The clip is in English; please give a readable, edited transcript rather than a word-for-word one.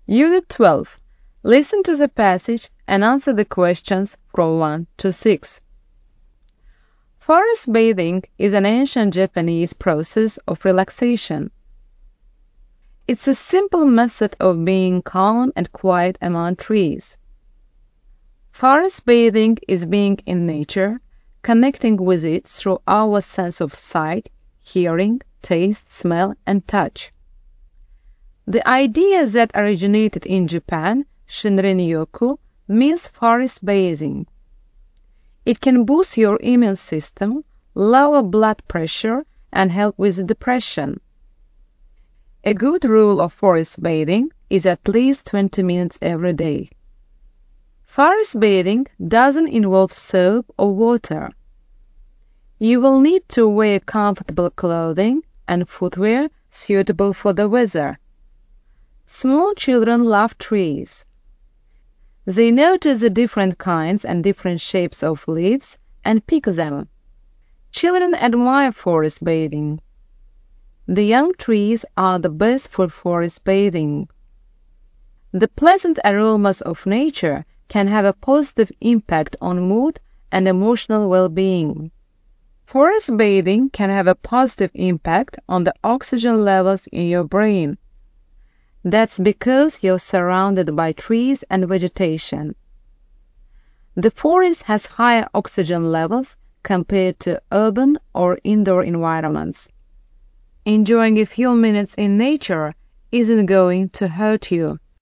Unit 12. Listen to the passage and answer the questions from 1 to 6. Forest bathing is an ancient Japanese process of relaxation. It's a simple method of being calm and quiet among trees. Forest bathing is being in nature, connecting with it through our sense of sight, hearing, taste, smell, and touch. The idea that originated in Japan, Shinrin-yoku, means forest bathing. It can boost your immune system, lower blood pressure, and help with depression. A good rule of forest bathing is at least 20 minutes every day. Forest bathing doesn't involve soap or water. You will need to wear comfortable clothing and footwear suitable for the weather. Small children love trees. They notice the different kinds and different shapes of leaves and pick them. Children admire forest bathing. The young trees are the best for forest bathing. The pleasant aromas of nature can have a positive impact on mood and emotional well-being. Forest bathing can have a positive impact on the oxygen levels in your brain. That's because you're surrounded by trees and vegetation. The forest has higher oxygen levels compared to urban or indoor environments. Enjoying a few minutes in nature isn't going to hurt you.